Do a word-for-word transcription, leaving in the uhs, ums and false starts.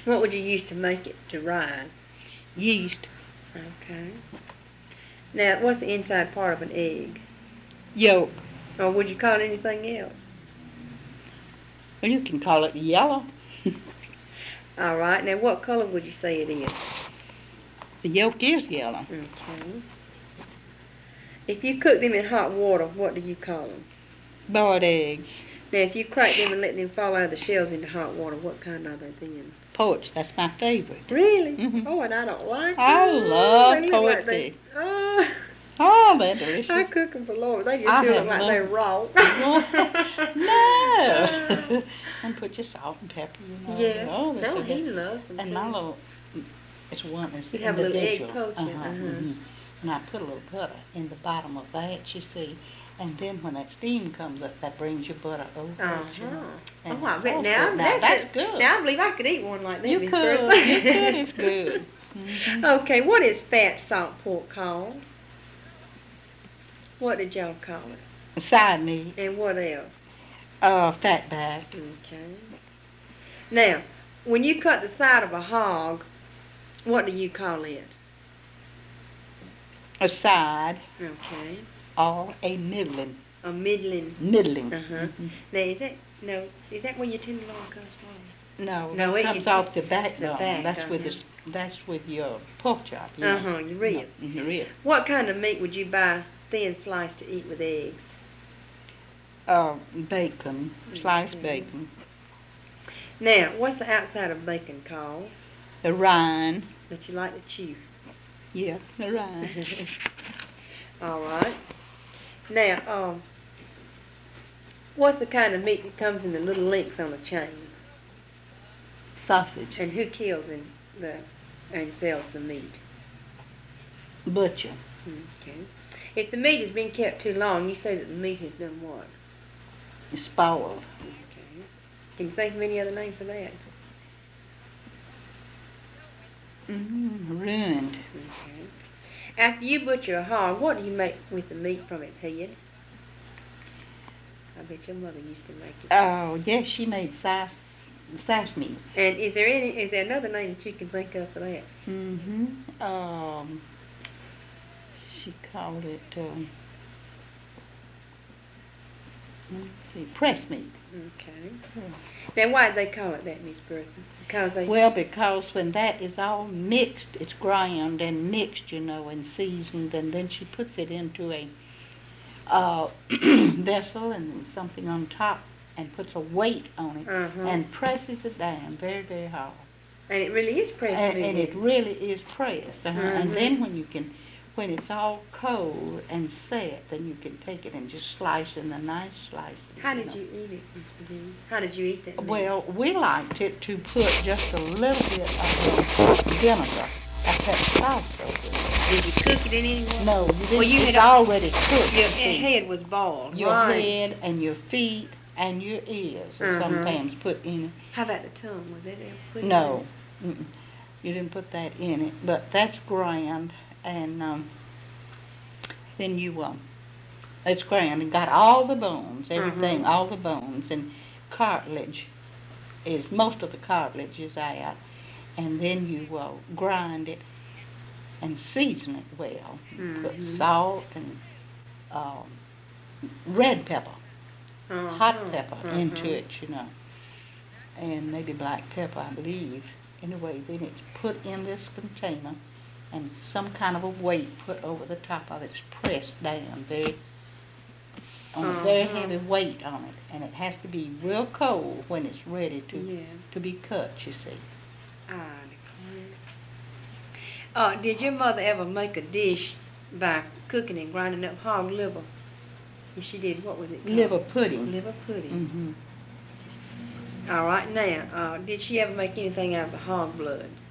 What would you use to make it to rise? Yeast. Okay. Now, what's the inside part of an egg? Yolk. Or would you call it anything else? Well, you can call it yellow. All right. Now, what color would you say it is? The yolk is yellow. Okay. If you cook them in hot water, what do you call them? Boiled eggs. Now, if you crack them and let them fall out of the shells into hot water, what kind are they then? Poached. That's my favorite. Really? Mm-hmm. Oh, and I don't like them. I love They look like poached they- eggs. Oh, Oh, they're delicious. I cook them for Lord. They just I do look have like loved- they're raw. No. And put your salt and pepper, you know. Yeah. Oh, they're No, so he good. loves them And too. my little, it's one, it's You have a little egg individual. poached, Uh-huh, uh-huh. mhm. And I put a little butter in the bottom of that, you see. And then when that steam comes up, that brings your butter over it, you know. Uh-huh. And Oh, I it's bet all now, good. that's, that's it. good. Now I believe I could eat one like that. you Miss could, Bertha. you could, it's good. Mhm. Okay, what is fat salt pork called? What did y'all call it? Side meat, And what else? uh, fat back, Okay. Now, when you cut the side of a hog, what do you call it? a side, Okay. or a middling. A middling. Middling. Uh-huh. Mhm. Now, is that, no, is that where your tenderloin comes from? No, No, that it- comes you- off the back the bone. back, That's with uh-huh. the, s- that's with your pork chop. You know. Uh-huh, your rib. No, your rib. What kind of meat would you buy thin sliced to eat with eggs? Uh, bacon, sliced Okay. bacon, Now, what's the outside of bacon called the rind. that you like to chew? Yeah, the rind. All right. Now, um, what's the kind of meat that comes in the little links on a chain? Sausage, And who kills and the and sells the meat? butcher, Okay. If the meat has been kept too long, you say that the meat has done what? spoiled, Okay. Can you think of any other name for that? mm, ruined. Okay. After you butcher a hog, what do you make with the meat from its head? I bet your mother used to make it. Oh, yes, she made sass, sass meat. And is there any? Is there another name that you can think of for that? Mm-hmm. Um, she called it, um, let's see, press meat. Okay. Now, why did they call it that, Miss Bertha? Because they. Well, because when that is all mixed, it's ground and mixed, you know, and seasoned, and then she puts it into a uh, vessel and something on top and puts a weight on it Uh-huh. and presses it down very, very hard. And it really is pressed And, meat. and it really is pressed. Uh-huh. Mhm. And then when you can, when it's all cold and set, then you can take it and just slice in the nice slices. How did know. you eat it, Miss Virginia? How did you eat that meat? Well, we liked it to put just a little bit of vinegar. I put sauce over it. Did you cook it in any way? No, you didn't. Well, you it's had- already cooked. Your you see. head was boiled. Your right. head and your feet and your ears are Mhm. sometimes put in How about the tongue? Was that ever put it. in No, mm-mm. You didn't put that in it. But that's ground, and um, then you um, it's ground and got all the bones, everything, Mhm. all the bones and cartilage is most of the cartilage is out, and then you uh, grind it and season it well. You Put Mhm. salt and um, red pepper. Uh-huh. hot pepper Uh-huh. into it, you know, and maybe black pepper, I believe. Anyway, then it's put in this container, and some kind of a weight put over the top of it. It's pressed down very, on a very Uh-huh. heavy weight on it, and it has to be real cold when it's ready to Yeah. to be cut. You see. I declare. Uh, did your mother ever make a dish by cooking and grinding up hog liver? If she did, what was it called? Liver pudding. Liver pudding. Mm-hmm. All right, now, uh, did she ever make anything out of the hog blood?